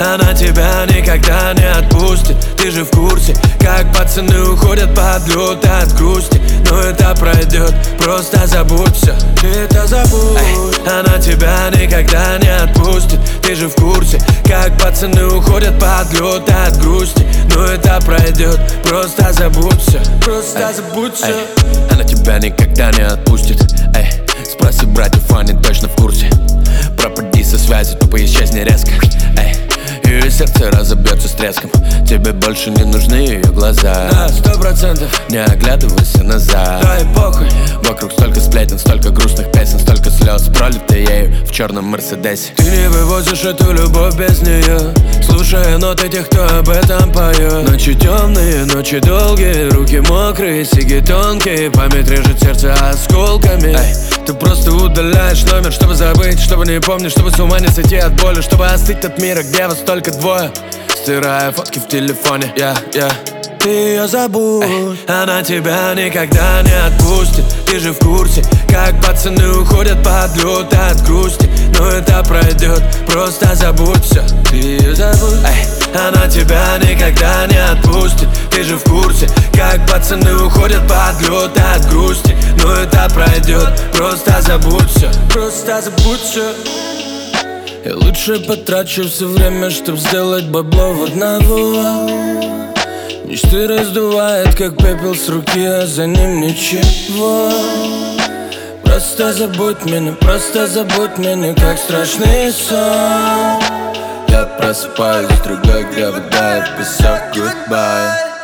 она тебя никогда не отпустит. Ты же в курсе, как пацаны уходят под лед от грусти. Но это пройдет, просто забудь все. Ты это забудь. Она тебя никогда не отпустит. Ты же в курсе, как пацаны уходят под лед от грусти. Но это пройдет, просто забудь все. Просто забудь все. Она тебя никогда не отпустит. Спроси братьев, они точно в курсе. Пропади со связи, тупо исчезни резко. Ее сердце разобьется с треском. Тебе больше не нужны ее глаза. Да, 100%. Не оглядывайся назад. Да и похуй. Вокруг столько сплетен, столько грустных песен, столько слез пролито ею в черном Мерседесе. Ты не вывозишь эту любовь без нее, слушая ноты тех, кто об этом поет. Ночи темные, ночи долгие, руки мокрые, сиги тонкие, память режет сердце осколками. Ты просто удаляешь номер, чтобы забыть, чтобы не помнить, чтобы с ума не сойти от боли, чтобы остыть от мира, где вас только двое, стирая фотки в телефоне. Ты ее забудь. Она тебя никогда не отпустит. Ты же в курсе, как пацаны уходят под лед от грусти. Но это пройдет, просто забудь все. Ты ее забудь. Она тебя никогда не отпустит. Ты же в курсе, как пацаны уходят под лед от грусти. Но это пройдет, просто забудь все. Просто забудь все. Я лучше потрачу все время, чтоб сделать бабло в одного. Мечты раздувает, как пепел с руки, а за ним ничего. Просто забудь меня, как страшный сон. Я просыпаюсь, другой, где вода и песок, goodbye.